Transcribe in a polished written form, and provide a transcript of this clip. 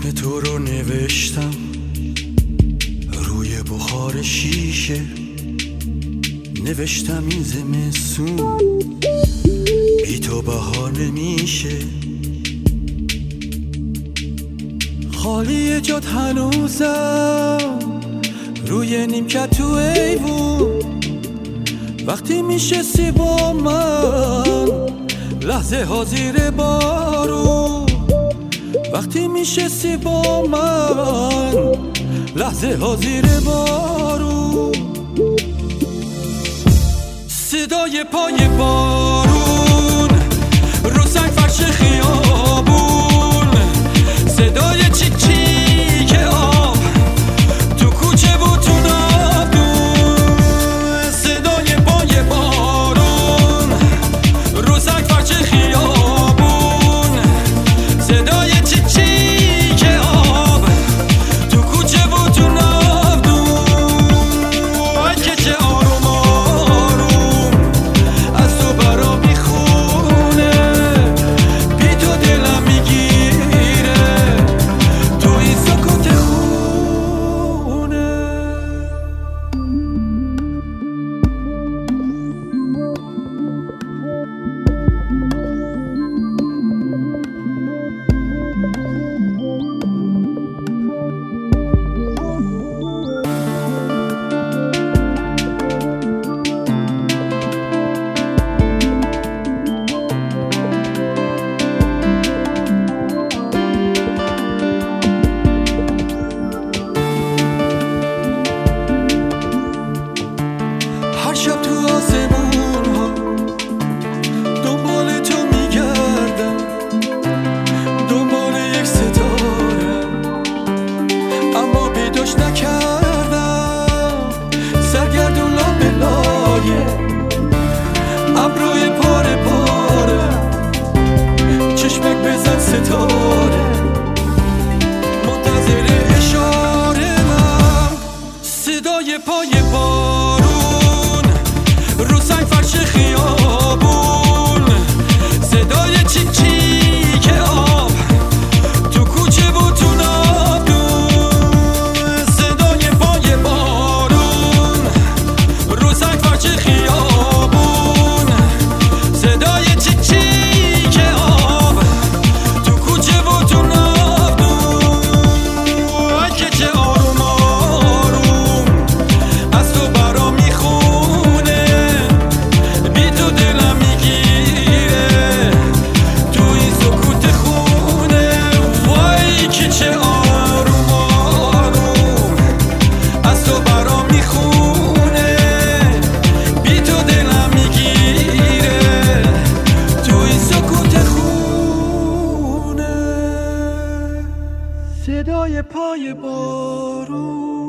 اسم تو رو نوشتم روی بخار شیشه، نوشتم این زمستون بی تو بهار نمیشه. خالی جات هنوزم روی نیمکت تو ایوون، وقتی میشستی با من لحظه ها زیر بارون، وقتی میشستی با من لحظه ها زیر بارون. صدای پای بارون رو سنگ فرش خیابون، صدای چیک چیک آب تو کوچه و تو نابدون، صدای پای بارون رو سنگ فرش خیابون، صدای چیک چیک آب تو کوچه و تو نابدون. وای که چه آروم آروم از تو برا میخونه، بی تو دلم میگیره تو این سکوت خونه. هر شب تو آسمون ها دنبال تو میگردم، دنبال یک ستاره اما پیداش نکردم. سرگردون لابه لایه ابروی پاره پاره، چشمک بزن ستاره منتظر اشاره من. صدای پای بارون رو سنگ فرش خیابون، صدای چیک چیک آب تو کوچه و تو نابدون، صدای پای بارون رو سنگ فرش خیابون، صدای چیک چیک آب تو کوچه و تو نابدون. وای که چه آروم آروم از تو برا میخونه، بی تو دلم میگیره تو این سکوت خونه. وای که چه آروم آروم از تو برا میخونه، بی تو دلم میگیره تو این سکوت خونه. صدای پای بارون